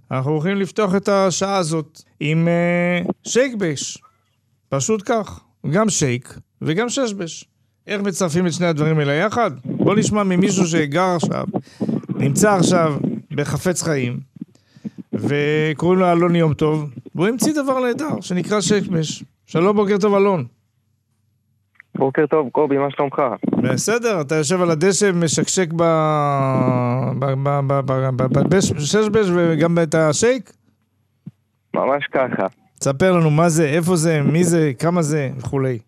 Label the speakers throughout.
Speaker 1: אנחנו הולכים לפתוח את השעה הזאת עם שייקבש. פשוט כך. גם שייק וגם ששבש. איך מצרפים את שני הדברים האלה יחד? בוא נשמע ממישהו שגר עכשיו, נמצא עכשיו בחפץ חיים, וקוראים לו אלון יום טוב, והוא המציא דבר נהדר שנקרא שייקבש. שלום, בוקר טוב אלון.
Speaker 2: בוקר טוב, קובי, מה שלומך?
Speaker 1: בסדר, אתה יושב על הדשא משקשק בששבש וגם את השייק?
Speaker 2: ממש ככה.
Speaker 1: תספר לנו מה זה, איפה זה, מי זה, כמה זה וכולי.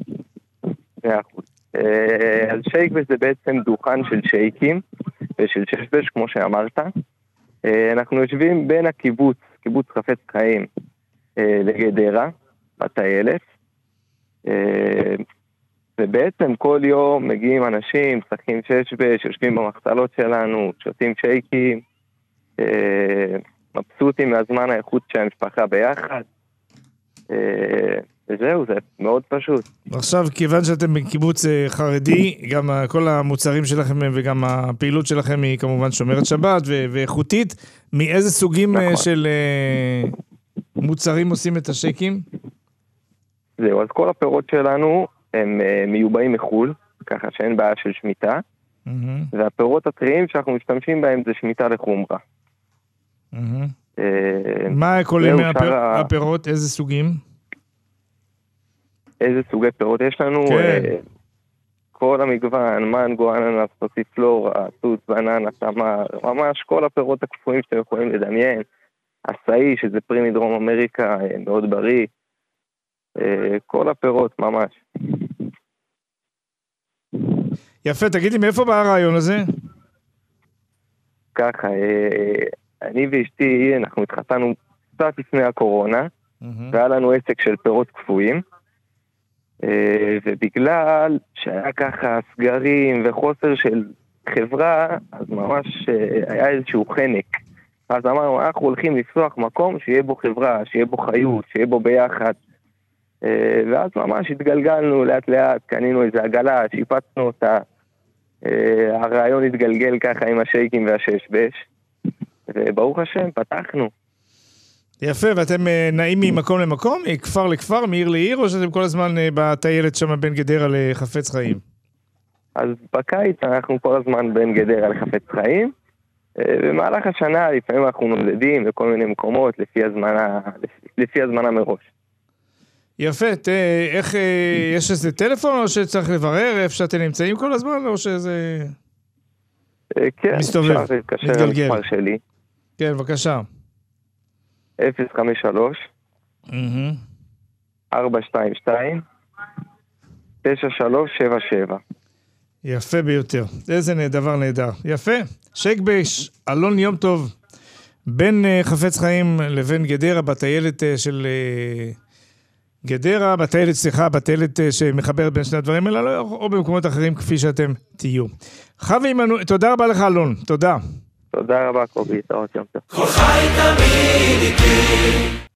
Speaker 2: אז שייקבש זה בעצם דוכן של שייקים ושל ששבש, כמו שאמרת. אנחנו יושבים בין הקיבוץ, קיבוץ חפץ חיים, לגדרה, בטיילת. ובעצם כל יום מגיעים אנשים, משחקים ששבש, יושבים במחצלות שלנו, שותים שייקים, מבסוטים מהזמן האיכות של המשפחה ביחד. וזהו, זה מאוד פשוט.
Speaker 1: עכשיו, כיוון שאתם בקיבוץ חרדי, גם כל המוצרים שלכם וגם הפעילות שלכם היא כמובן שומרת שבת ואיכותית, מאיזה סוגים של מוצרים עושים את השייקים?
Speaker 2: זהו, אז כל הפירות שלנו הם מיובאים מחול, ככה שאין בעיה של שמיטה, והפירות הטריים שאנחנו משתמשים בהם זה שמיטה לחומרה.
Speaker 1: מה כוללים הפירות? איזה סוגים?
Speaker 2: איזה סוגי פירות יש לנו? כל המגוון, מנגו, אננס, פסיפלורה, תות, בננה, תמר, ממש כל הפירות הקפואים שאתם יכולים לדמיין. עשאי, שזה פרי מדרום אמריקה, מאוד בריא. כל הפירות, ממש.
Speaker 1: יפה, תגיד לי, מאיפה בא הרעיון הזה?
Speaker 2: ככה, אני ואשתי, אנחנו התחתנו קצת לפני הקורונה, והיה לנו עסק של פירות קפואים, ובגלל שהיה ככה סגרים וחוסר של חברה, אז ממש היה איזשהו חנק. אז אמרנו, אנחנו הולכים לפתוח מקום שיהיה בו חברה, שיהיה בו חיות, שיהיה בו ביחד. ואז ממש התגלגלנו לאט לאט, קנינו איזו עגלה, שיפצנו אותה. הרעיון התגלגל ככה עם השייקים והששבש, וברוך השם, פתחנו.
Speaker 1: יפה, ואתם נעים ממקום למקום, מכפר לכפר, מעיר לעיר, או שאתם כל הזמן בטיילת שם בין גדרה לחפץ חיים? אז
Speaker 2: בקיץ אנחנו כל הזמן בין גדרה לחפץ חיים, במהלך השנה לפעמים אנחנו נולדים בכל מיני מקומות לפי הזמנה מראש.
Speaker 1: יפה, איך, יש איזה טלפון או שצריך לברר איפה שאתם נמצאים כל הזמן, או שזה
Speaker 2: כן,
Speaker 1: מסתובב,
Speaker 2: אפשר להתקשר למספר שלי.
Speaker 1: כן, בבקשה.
Speaker 2: 053 422 9377.
Speaker 1: יפה ביותר, איזה דבר נהדר. יפה, שייקבש, אלון יום טוב, בין חפץ חיים לבין גדרה, בטיילת של גדרה, בטיילת שמחברת בין שני הדברים האלה, או במקומות אחרים כפי שאתם תהיו. חווי עמנואל, תודה רבה לך אלון, תודה.
Speaker 2: תודה רבה קובי, תודה יום טוב.
Speaker 3: כל חי תמיד איתי